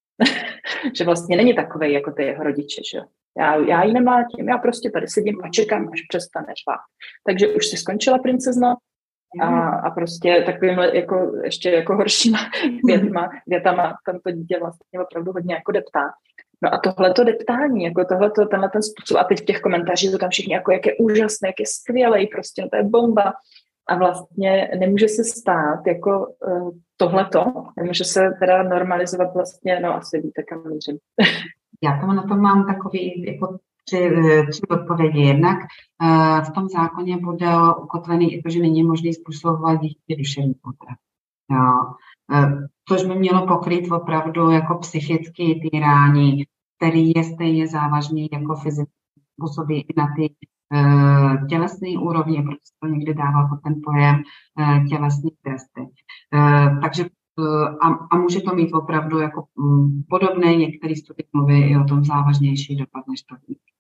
Že vlastně není takovej jako ty jeho rodiče. Že? Já, já ji nemlátím, já prostě tady sedím a čekám, až přestane řvát. Takže už si skončila princezna a, a prostě takovým jako, ještě jako horšíma větma, větama tam to dítě vlastně opravdu hodně jako deptá. No a tohleto deptání, jako tohleto, tenhle ten způsob, a teď v těch komentářích to tam všichni, jako jak je úžasné, jak je skvělej, prostě no to je bomba. A vlastně nemůže se stát jako uh, tohleto, nemůže se teda normalizovat vlastně, no asi víte, kam mířím. Já tomu na to mám takový jako tři, tři odpovědi. Jednak uh, v tom zákoně bude ukotvený i to, že není možný způsobovat dítě duševní potrap. Jo. Uh, což by mělo pokrýt opravdu jako psychický týrání, který je stejně závažný jako fyzický, působí i na ty uh, tělesné úrovně, protože to někdy dává pod ten pojem uh, tělesný tresty. Uh, takže uh, a, a může to mít opravdu jako um, podobné, některé studie mluví i o tom závažnější dopad než to.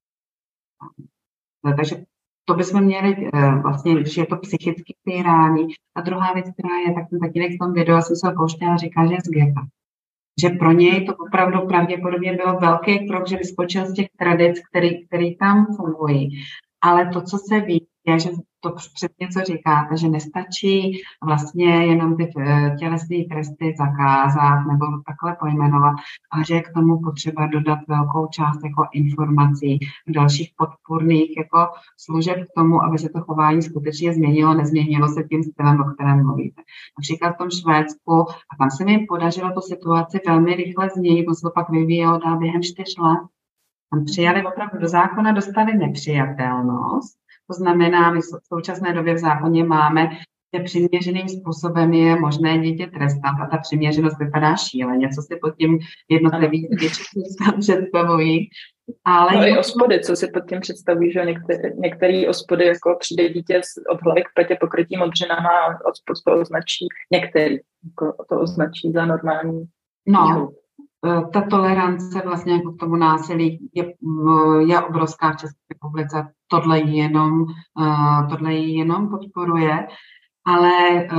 Uh, takže to bychom měli uh, vlastně, že je to psychické týrání. A druhá věc, která je, tak ten tatínek v tom videu, jsem se ho pouštěla, říká, že je z geta. Že pro něj to opravdu pravděpodobně bylo velký krok, že vyskočil z těch tradic, který, který tam fungují. Ale to, co se ví, je, že to přesně, co říkáte, že nestačí vlastně jenom ty tělesné tresty zakázat nebo takhle pojmenovat, ale že je k tomu potřeba dodat velkou část jako informací, dalších podpůrných jako služeb k tomu, aby se to chování skutečně změnilo, nezměnilo se tím stylem, o kterém mluvíte. Například v tom Švédsku, a tam se mi podařilo tu situaci velmi rychle změnit, to se to pak vyvíjelo dál během čtyř let. Tam přijali opravdu do zákona, dostali nepřijatelnost. To znamená, my v současné době v zákoně máme, že přiměřeným způsobem je možné dítě trestat a ta přiměřenost vypadá šíleně, co si pod tím jednotlivý větší představují. Ale no i ospody, co si pod tím představují, že některé, některé ospody, jako přijde dítě od hlavy k petě pokrytí modřinama a ospod to označí, některý jako to označí za normální. No, ta tolerance vlastně jako k tomu násilí je, je obrovská v České republice. Tohle jenom, tohle jenom podporuje, ale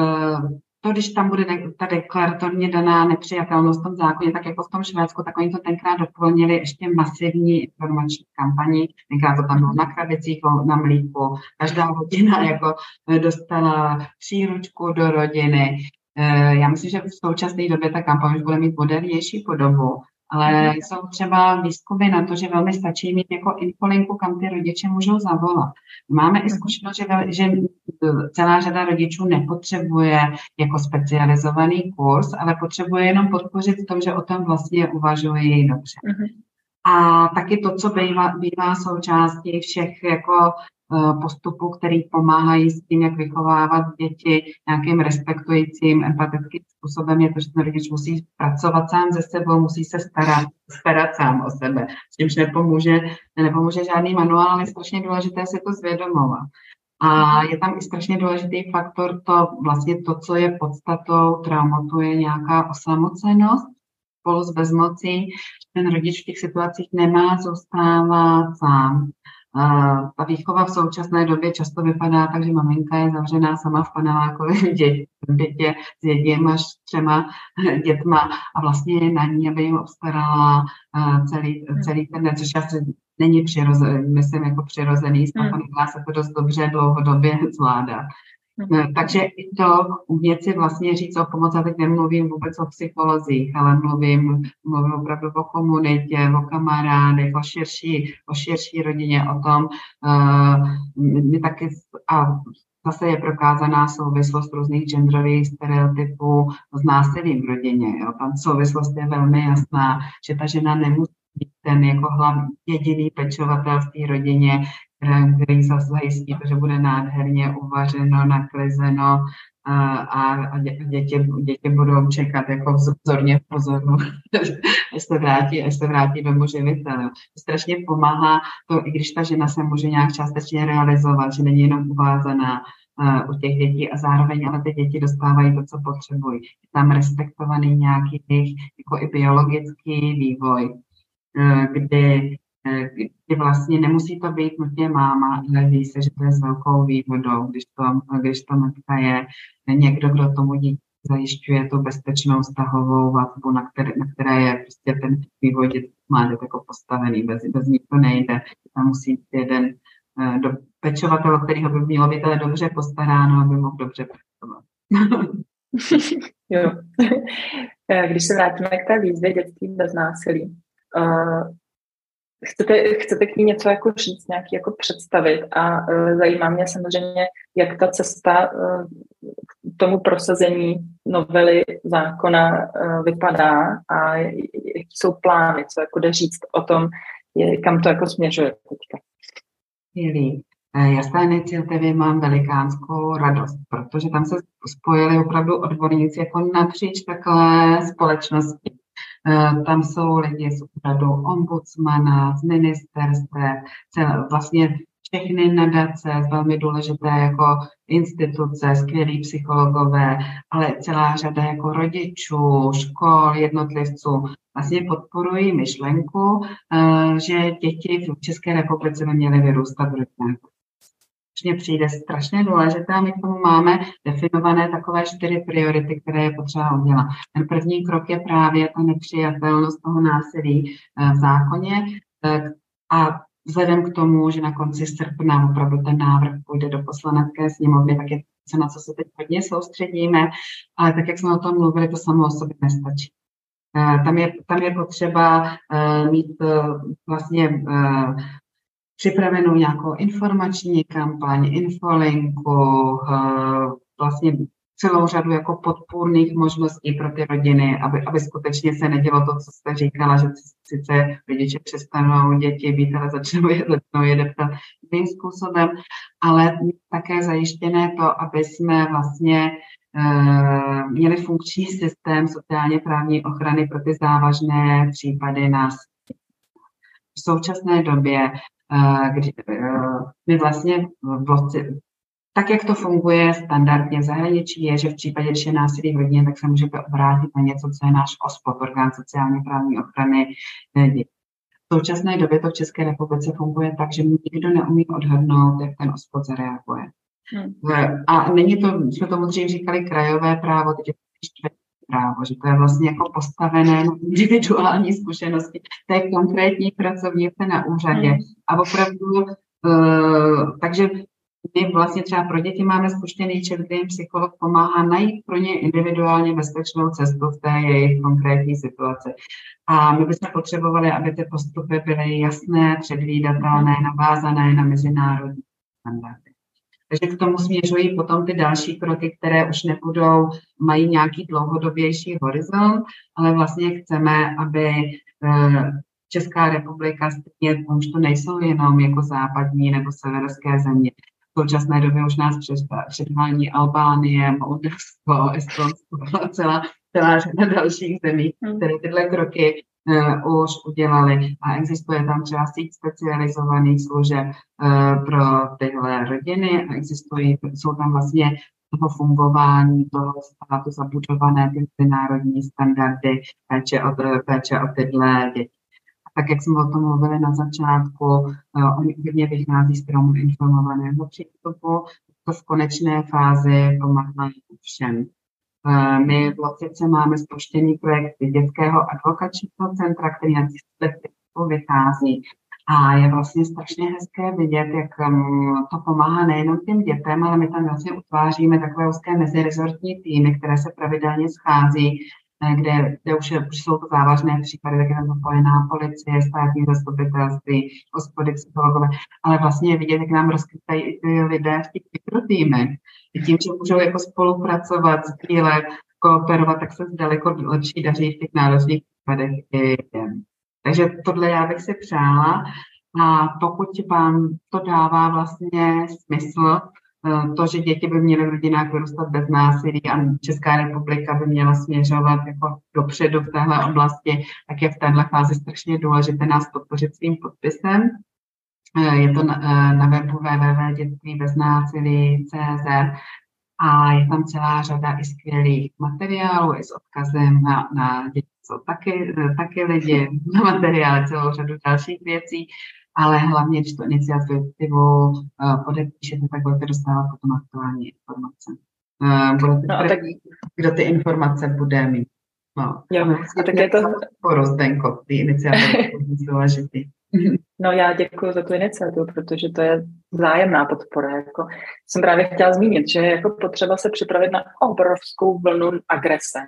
to, když tam bude ta deklaratorně daná nepřijatelnost v tom zákoně, tak jako v tom Švédsku, tak oni to tenkrát doplnili ještě masivní informační kampaní. Tenkrát to tam bylo na krabicích, na mlíku. Každá rodina jako dostala příručku do rodiny. Já myslím, že v současné době ta kampaň už bude mít modernější podobu, ale jsou třeba výzkumy na to, že velmi stačí mít jako infolinku, kam ty rodiče můžou zavolat. Máme i zkušenost, že, že celá řada rodičů nepotřebuje jako specializovaný kurz, ale potřebuje jenom podpořit v tom, že o tom vlastně uvažují dobře. A taky to, co bývá, bývá součástí všech jako postupů, který pomáhají s tím, jak vychovávat děti nějakým respektujícím, empatickým způsobem, je to, že ten rodič musí pracovat sám ze sebou, musí se starat, starat sám o sebe. S čímž nepomůže, nepomůže žádný manuál, ale je strašně důležité si to zvědomovat. A je tam i strašně důležitý faktor, to vlastně to, co je podstatou traumatu, je nějaká osamocenost spolu s bezmocí. Ten rodič v těch situacích nemá zůstávat sám. Uh, ta výchova v současné době často vypadá tak, že maminka je zavřená sama v panelákovém bytě s jedním až třema dětma a vlastně je na ní, aby jim obstarala uh, celý, celý ten den, což asi není přirozený, myslím jako přirozený stav, hmm. a se to dost dobře dlouhodobě zvládat. Hmm. Takže i to umět si vlastně říct o pomoci, a teď nemluvím vůbec o psycholozích, ale mluvím, mluvím opravdu o komunitě, o kamarádech, o širší, o širší rodině, o tom, uh, my taky, a zase je prokázaná souvislost různých genderových stereotypů s násilím v rodině. Jo. Tam souvislost je velmi jasná, že ta žena nemusí být ten jako hlavní jediný pečovatel v té rodině, který zase zajistí to, že bude nádherně uvařeno, naklizeno a, a děti, děti budou čekat jako vzorně v pozoru, až se vrátí, až se vrátí domů živitel. To strašně pomáhá to, i když ta žena se může nějak částečně realizovat, že není jenom uvázaná uh, u těch dětí a zároveň ale ty děti dostávají to, co potřebují. Je tam respektovaný nějaký jako i biologický vývoj, uh, kdy kdy vlastně nemusí to být nutně máma, ale ví se, že to je s velkou výhodou, když to, když to matka je někdo, kdo tomu dítě zajišťuje tu bezpečnou vztahovou vazbu, na které, na které je prostě ten vývoj dětí mláďat jako postavený. Bez, bez ní to nejde. Tam musí být jeden do, pečovatel, kterýho by mělo být ale dobře postaráno, aby mohl dobře pracovat. Jo. Když se vrátíme k té výzvě dětství bez násilí, uh, Chcete, chcete k ní něco jako říct, nějaký jako představit a uh, zajímá mě samozřejmě, jak ta cesta uh, k tomu prosazení novely zákona uh, vypadá a jaký jsou plány, co jako jde říct o tom, je, kam to jako směřuje teďka. Milí, já z té iniciativy mám velikánskou radost, protože tam se spojili opravdu odborníci jako napříč takové společnosti. Tam jsou lidi z úřadu ombudsmana, z ministerstev, vlastně všechny nadace, velmi důležité jako instituce, skvělí psychologové, ale celá řada jako rodičů, škol, jednotlivců vlastně podporují myšlenku, že děti v České republice by měly vyrůstat v rodinách. Mně přijde strašně důležité a my k tomu máme definované takové čtyři priority, které je potřeba udělat. Ten první krok je právě ta nepřijatelnost toho násilí v zákoně a vzhledem k tomu, že na konci srpna opravdu ten návrh půjde do poslanecké sněmovny, tak je to, na co se teď hodně soustředíme, ale tak, jak jsme o tom mluvili, to samo o sobě nestačí. Tam je, tam je potřeba mít vlastně připravenou nějakou informační kampaň, infolinku, vlastně celou řadu jako podpůrných možností pro ty rodiny, aby, aby skutečně se nedělo to, co jste říkala, že sice rodiče přestanou děti být, ale začnou je, začnou je deptat jiným způsobem, ale také zajištěné to, aby jsme vlastně uh, měli funkční systém sociálně právní ochrany pro ty závažné případy násilí. V současné době, uh, kdy uh, my vlastně v tak, jak to funguje standardně v zahraničí, je, že v případě, když je násilí v rodině, tak se můžete obrátit na něco, co je náš OSPOD, orgán sociálně právní ochrany dětí. V současné době to v České republice funguje tak, že nikdo neumí odhadnout, jak ten OSPOD zareaguje. Hmm. A není to, jsme tomu dřív říkali krajové právo, teď je to čtvrtý právo, že to je vlastně jako postavené na individuální zkušenosti té konkrétní pracovnice na úřadě. Hmm. A opravdu, uh, takže my vlastně třeba pro děti máme spuštěný chat, kde jim psycholog pomáhá najít pro ně individuálně bezpečnou cestu v té jejich konkrétní situaci. A my bychom potřebovali, aby ty postupy byly jasné, předvídatelné, navázané na mezinárodní standardy. Takže k tomu směřují potom ty další kroky, které už nebudou, mají nějaký dlouhodobější horizont, ale vlastně chceme, aby Česká republika, stejně, už to nejsou jenom jako západní nebo severské země. V současné době už nás předhání Albánie, Moldavsko, Estonsko, celá, celá řada dalších zemí, které tyhle kroky uh, už udělaly. A existuje tam třeba síť specializovaných služeb uh, pro tyhle rodiny a existují, jsou tam vlastně toho fungování toho státu zabudované ty mezinárodní standardy péče o, péče o tyhle děti. Tak, jak jsme o tom mluvili na začátku, uh, oni hodně vychází z tomu informovaného přístupu, to v konečné fázi pomáhá všem. Uh, my v Losice máme spuštěný projekt dětského advokačního centra, který na těch vychází. A je vlastně strašně hezké vidět, jak um, to pomáhá nejenom těm dětem, ale my tam vlastně utváříme takové úzké mezirezortní týmy, které se pravidelně schází, Kde, kde už, je, už jsou to závažné případy, tak je tam zapojená policie, státní zastupitelství, hospody, psychologové, ale vlastně je vidět, jak nám rozkvětají i ty lidé v těch mikrotýmech. Tím, že můžou jako spolupracovat, sdílet, kooperovat, tak se daleko lepší daří v těch náročných případech i těm. Takže tohle já bych si přála a pokud vám to dává vlastně smysl, to, že děti by měly v rodinách vyrůstat bez násilí a Česká republika by měla směřovat jako dopředu v téhle oblasti, tak je v téhle fázi strašně důležité nás podpořit svým podpisem. Je to na, na webu w w w tečka dětství bez násilí tečka c z a je tam celá řada i skvělých materiálů i s odkazem na, na děti, jsou taky, taky lidi, na materiály, celou řadu dalších věcí. Ale hlavně, když tu iniciativu uh, podepíšete, tak budete dostávat potom aktuální informace. Uh, budete no, tak... kdo ty informace bude mít. No, jo, a tak je to... Porozdenko, ty iniciativy jsou důležitý. No já děkuji za tu iniciativu, protože to je vzájemná podpora. Jako, jsem právě chtěla zmínit, že je jako potřeba se připravit na obrovskou vlnu agrese,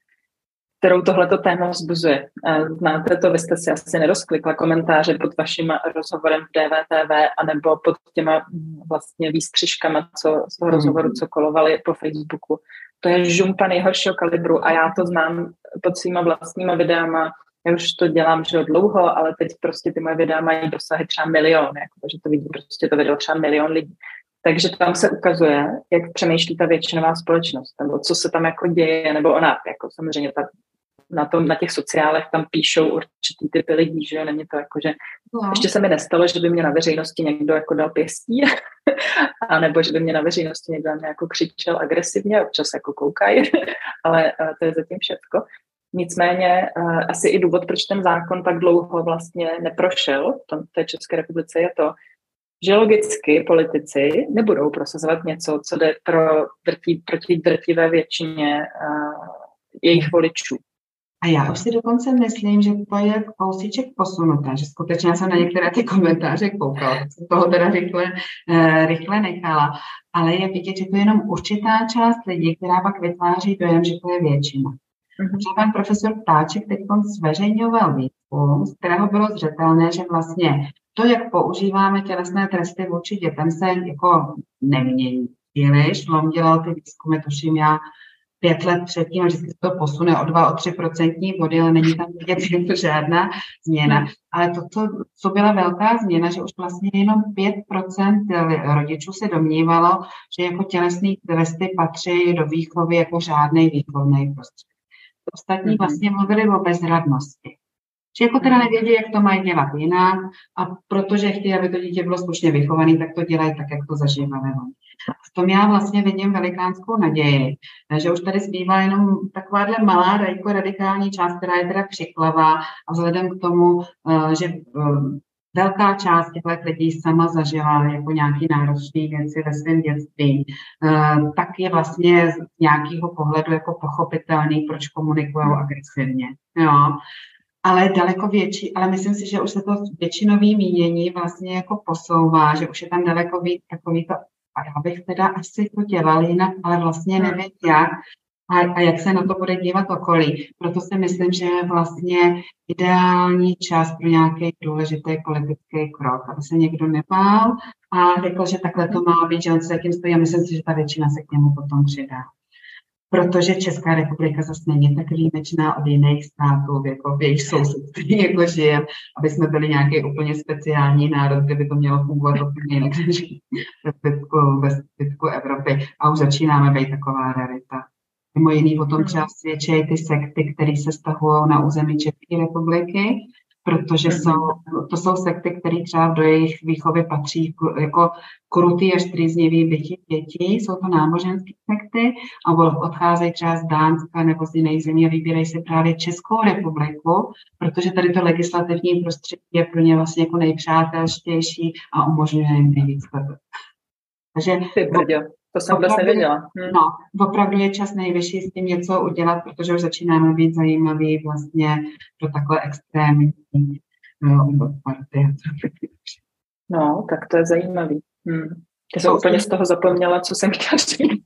kterou tohleto téma vzbuzuje. Znáte to, vy jste si asi nerozklikla komentáře pod vaším rozhovorem v D V T V anebo pod těma vlastně výstřižkama, co z toho rozhovoru, co kolovali po Facebooku. To je žumpa nejhoršího kalibru a já to znám pod svýma vlastníma videama. Já už to dělám že dlouho, ale teď prostě ty moje videa mají dosahy třeba milion, jako, že to vidí prostě to video třeba milion lidí. Takže tam se ukazuje, jak přemýšlí ta většinová společnost, nebo co se tam jako děje, nebo ona, jako samozřejmě ta, na, tom, na těch sociálech tam píšou určitý typy lidí, že jo, není to jako, že no. Ještě se mi nestalo, že by mě na veřejnosti někdo jako dal pěstí, a nebo že by mě na veřejnosti někdo jako křičel agresivně, občas jako koukají, ale to je zatím všecko. Nicméně uh, asi i důvod, proč ten zákon tak dlouho vlastně neprošel v té České republice, je to, že logicky politici nebudou prosazovat něco, co jde pro drtí, proti drtivé většině uh, jejich voličů. A já už si dokonce myslím, že to je kousíček posunuté, že skutečně jsem na některé ty komentáře koukala, tak jsem toho teda rychle, uh, rychle nechala. Ale je vidět, že to je jenom určitá část lidí, která pak vytváří dojem, že to je většina. Mm-hmm. Pan profesor Ptáček teď zveřejňoval výzkum, z kterého bylo zřetelné, že vlastně to, jak používáme tělesné tresty vůči dětem, se jako nemění příliš. On dělal ty výzkumy, tuším já, pět let předtím, a vždycky to posune o dva, o tři procentní body, ale není tam vidět jako žádná změna. Ale to, co, co byla velká změna, že už vlastně jenom pět procent rodičů se domnívalo, že jako tělesné tresty patří do výchovy jako žádný výchovný prostředek. Ostatní vlastně mluvili o bezradnosti. Že jako teda nevědí, jak to mají dělat jinak, a protože chtějí, aby to dítě bylo slušně vychované, tak to dělají tak, jak to zažíváme. V tom já vlastně vidím velikánskou naději, že už tady zbývá jenom takováhle malá jako radikální část, která je teda přiklavá, a vzhledem k tomu, že velká část těchto lidí sama zažila jako nějaký náročný věci ve svém dětství, tak je vlastně z nějakého pohledu jako pochopitelný, proč komunikují agresivně. Jo. Ale daleko větší, ale myslím si, že už se to většinový mínění vlastně jako posouvá, že už je tam daleko víc takový to, a já bych teda asi to dělal jinak, ale vlastně nevím jak a, a jak se na to bude dívat okolí. Proto si myslím, že je vlastně ideální čas pro nějaký důležitý politický krok, aby se někdo nebál a řekl, že takhle to má být, že on se jakým stojí, a myslím si, že ta většina se k němu potom přidá. Protože Česká republika zase není tak výjimečná od jiných států, jako v jejich sousedství, jako žijem, aby jsme byli nějaký úplně speciální národ, kde by to mělo fungovat úplně jinak než ve zbytku, ve zbytku Evropy. A už začínáme být taková rarita. Mimo jiný o tom třeba svědčí ty sekty, které se stahují na území České republiky, protože jsou, to jsou sekty, které třeba do jejich výchovy patří jako krutý až trýznivý bytí dětí. Jsou to náboženské sekty a odcházejí třeba z Dánska nebo z jiných zemí a vybírají si právě Českou republiku, protože tady to legislativní prostředí je pro ně vlastně jako nejpřátelštější a umožňuje jim nejvíc. Takže to jsem vůbec nevěděla. Hmm. No, opravdu je čas nejvyšší s tím něco udělat, protože už začínáme být zajímavý vlastně pro takhle extrémní no, partie. No, tak to je zajímavý. Hmm. Já jsem úplně z toho zapomněla, co jsem chtěla říct.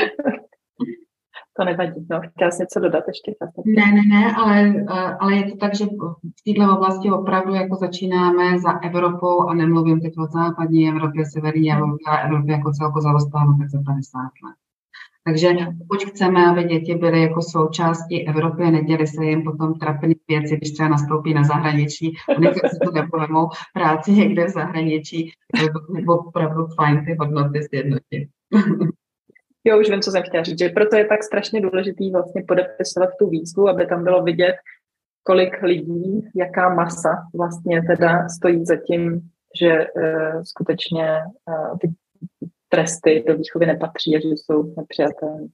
To nevadí. No, chtěla jsi něco dodat ještě? Ne, ne, ne, ale, ale je to tak, že v této oblasti opravdu jako začínáme za Evropou, a nemluvím teď o západní Evropě, severní Evropě jako celko zaostáváme tak za padesát let. Takže pokud chceme, aby děti byly jako součástí Evropy a neděli se jim potom trapné věci, když třeba nastoupí na zahraničí, oni si to nepojmou práci někde v zahraničí, nebo opravdu fajn ty hodnoty sjednotit. Jo, už vím, co jsem chtěla říct, že proto je tak strašně důležitý vlastně podepisovat tu výzvu, aby tam bylo vidět, kolik lidí, jaká masa vlastně teda stojí za tím, že uh, skutečně uh, ty tresty do výchovy nepatří a že jsou nepřijatelné.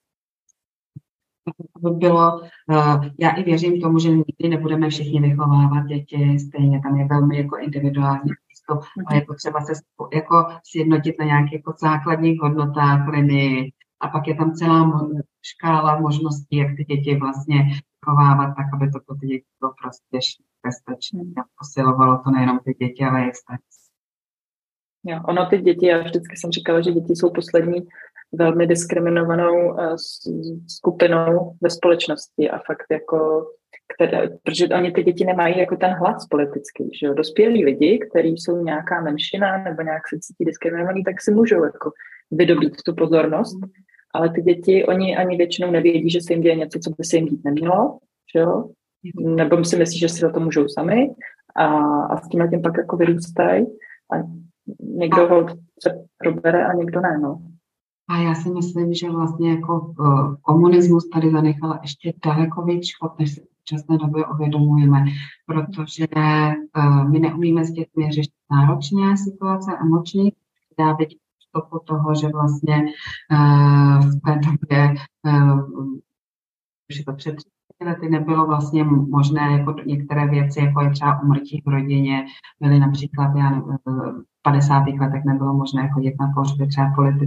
To bylo, uh, já i věřím tomu, že nikdy nebudeme všichni vychovávat děti stejně, tam je velmi jako individuální přístup a je potřeba se jako sjednotit na nějakých jako základních hodnotách linii. A pak je tam celá škála možností, jak ty děti vlastně vychovávat, tak aby to pro ty děti bylo prostě bezpečné. A posilovalo to nejenom ty děti, ale i staré. Jo, ono ty děti, já vždycky jsem říkala, že děti jsou poslední velmi diskriminovanou uh, skupinou ve společnosti a fakt jako, které, protože oni ty děti nemají jako ten hlas politický, že jo, dospělí lidi, kteří jsou nějaká menšina nebo nějak se cítí diskriminovaní, tak si můžou jako vydobít tu pozornost, ale ty děti, oni ani většinou nevědí, že se jim děje něco, co by se jim dít nemělo, že jo, nebo si myslí, že si za to můžou sami a, a s tím tím pak jako vyrůstají a někdo ho se probere a někdo ne, no. A já si myslím, že vlastně jako uh, komunismus tady zanechal ještě daleko víc škod, než se v časné době uvědomujeme, protože uh, my neumíme s dětmi řešit náročné situace, emoční. Já vidím vstupu toho, že vlastně uh, v té době, uh, už je to před lety, nebylo vlastně možné jako některé věci, jako je třeba umrtí v rodině, byly například já, v padesátých letech nebylo možné chodit na pohřby třeba politické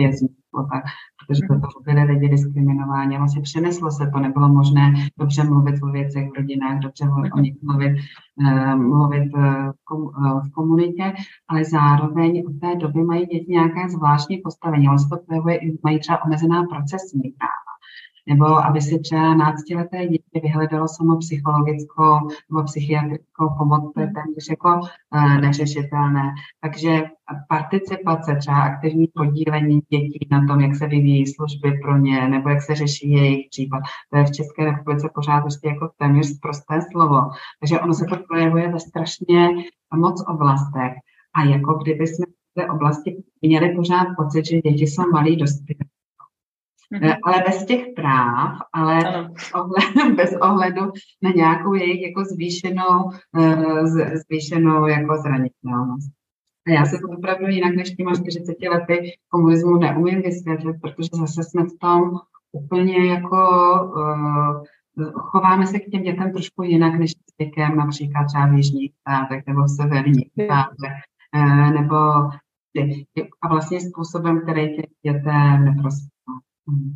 vězňů, tak, protože to byly lidi diskriminováni. Vlastně přeneslo se to, nebylo možné dobře mluvit o věcech v rodinách, dobře o nich mluvit, uh, mluvit uh, kom, uh, v komunitě, ale zároveň od té doby mají děti nějaké zvláštní postavení. On se to projevuje i mají třeba omezená procesní práva. Nebo aby si třeba náctileté dítě vyhledalo samo psychologickou nebo psychiatrickou pomoc, to je téměř jako uh, neřešitelné. Takže participace, třeba aktivní podílení dětí na tom, jak se vyvíjí služby pro ně, nebo jak se řeší jejich případ, to je v České republice pořád ještě jako téměř prosté slovo. Takže ono se to projevuje ve strašně moc oblastech. A jako kdyby jsme v té oblasti měli pořád pocit, že děti jsou malí dospělí. Mm-hmm. Ale bez těch práv, ale ohled, bez ohledu na nějakou jejich jako zvýšenou, zvýšenou jako zranitelnost. A já se to opravdu jinak než těma čtyřiceti lety komunismu neumím vysvětlit, protože zase jsme v tom úplně jako uh, chováme se k těm dětem trošku jinak než zvykem, například třeba v jižních státech nebo v severních státech, uh, nebo a vlastně způsobem, který těm dětem neprospívá. Hmm.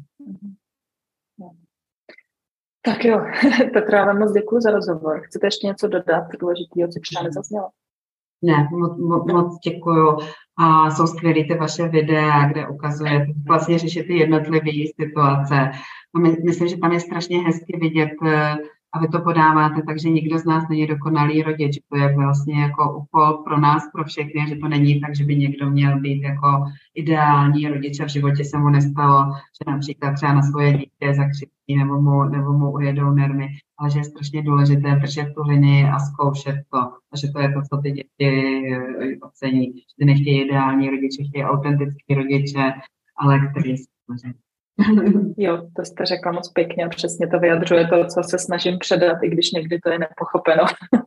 Tak jo, Petra, vám moc děkuji za rozhovor. Chcete ještě něco dodat důležitého, co třeba nezaznělo? Ne, moc, moc, moc děkuju. A jsou skvělý ty vaše videa, kde ukazujete vlastně řešit ty jednotlivé situace. A my, myslím, že tam je strašně hezky vidět, a vy to podáváte, takže nikdo z nás není dokonalý rodič. To je vlastně jako úkol pro nás, pro všechny, že to není tak, že by někdo měl být jako ideální rodič a v životě se mu nestalo, že například třeba na svoje dítě zakřičí nebo mu, nebo mu ujedou nervy, ale že je strašně důležité držet tu linii a zkoušet to. A že to je to, co ty děti ocení. Že ty nechtějí ideální rodiče, chtějí autentický rodiče, ale který se snaží. Jo, to jste řekla moc pěkně a přesně to vyjadřuje to, co se snažím předat, i když někdy to je nepochopeno.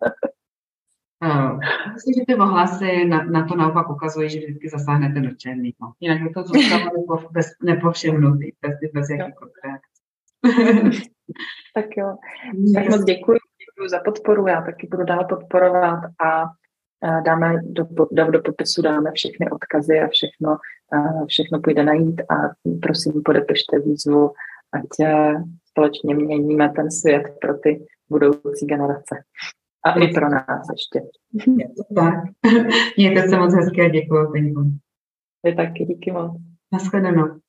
No, myslím, že ty ohlasy na, na to naopak ukazují, že vždycky zasáhnete do černého. Jinak by to zůstalo nepo, bez, nepovšimnutý, bez, bez jakýkoliv reakce. Tak jo, tak moc děkuji, děkuji za podporu, já taky budu dál podporovat a dáme do, do, do popisu dáme všechny odkazy a všechno, všechno půjde najít a prosím podepište výzvu, ať společně měníme ten svět pro ty budoucí generace. A i pro nás ještě. Tak. Mějte se moc hezky a děkuji. Vy taky, díky moc. Naschledanou.